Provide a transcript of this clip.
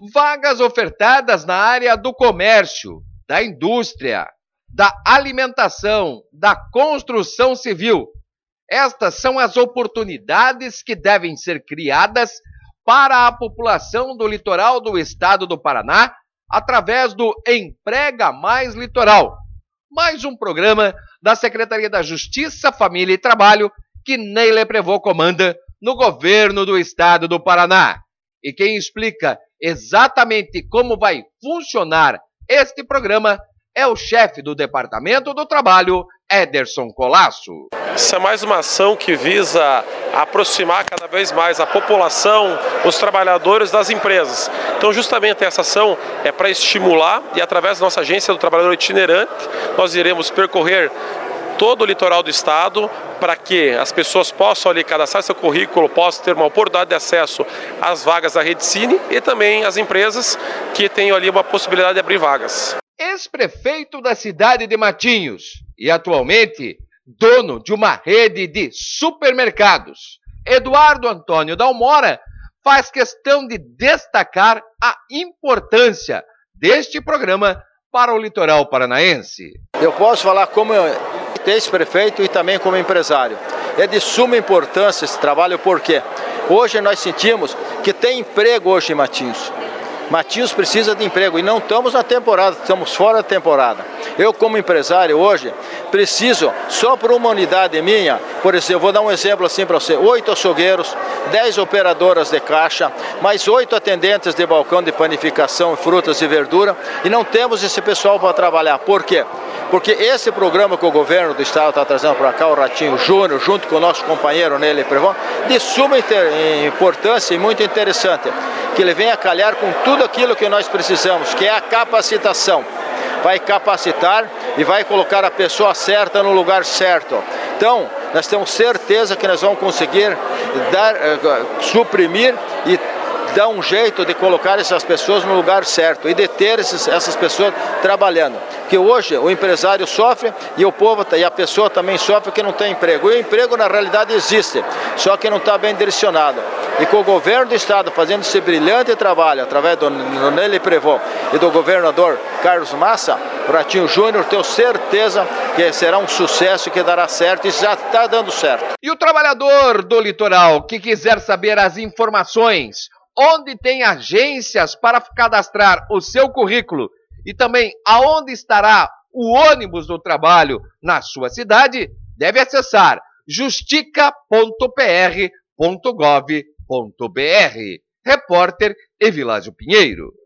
Vagas ofertadas na área do comércio, da indústria, da alimentação, da construção civil. Estas são as oportunidades que devem ser criadas para a população do litoral do estado do Paraná através do Emprega Mais Litoral, mais um programa da Secretaria da Justiça, Família e Trabalho que Neile Prevô comanda no governo do estado do Paraná. E quem explica exatamente como vai funcionar este programa é o chefe do Departamento do Trabalho, Ederson Colasso. Essa é mais uma ação que visa aproximar cada vez mais a população, os trabalhadores das empresas. Então, justamente essa ação é para estimular e, através da nossa agência do trabalhador itinerante, nós iremos percorrer todo o litoral do estado para que as pessoas possam ali cadastrar seu currículo, possam ter uma oportunidade de acesso às vagas da Rede Cine e também às empresas que tenham ali uma possibilidade de abrir vagas. Ex-prefeito da cidade de Matinhos e atualmente dono de uma rede de supermercados, Eduardo Antônio Dalmora faz questão de destacar a importância deste programa para o litoral paranaense. Eu posso falar como ex-prefeito e também como empresário. É de suma importância esse trabalho porque hoje nós sentimos que tem emprego hoje em Matinhos. Matinhos precisa de emprego e não estamos na temporada, estamos fora da temporada. Eu como empresário hoje preciso, só por uma unidade minha, por exemplo, vou dar um exemplo assim para você, 8 açougueiros, 10 operadoras de caixa, mais 8 atendentes de balcão de panificação, frutas e verdura e não temos esse pessoal para trabalhar. Por quê? Porque esse programa que o governo do estado está trazendo para cá, o Ratinho Júnior, junto com o nosso companheiro Neile Prevô, de suma importância e muito interessante, que ele venha calhar com tudo aquilo que nós precisamos, que é a capacitação. Vai capacitar e vai colocar a pessoa certa no lugar certo. Então, nós temos certeza que nós vamos conseguir suprimir e dar um jeito de colocar essas pessoas no lugar certo e de ter essas pessoas trabalhando. Que hoje o empresário sofre e o povo e a pessoa também sofre que não tem emprego. E o emprego na realidade existe, só que não está bem direcionado. E com o governo do estado fazendo esse brilhante trabalho através do Neile Prevô e do governador Carlos Massa, o Ratinho Júnior, tenho certeza que será um sucesso que dará certo e já está dando certo. E o trabalhador do litoral que quiser saber as informações, onde tem agências para cadastrar o seu currículo e também aonde estará o ônibus do trabalho na sua cidade, deve acessar justica.pr.gov.br. Repórter Evilásio Pinheiro.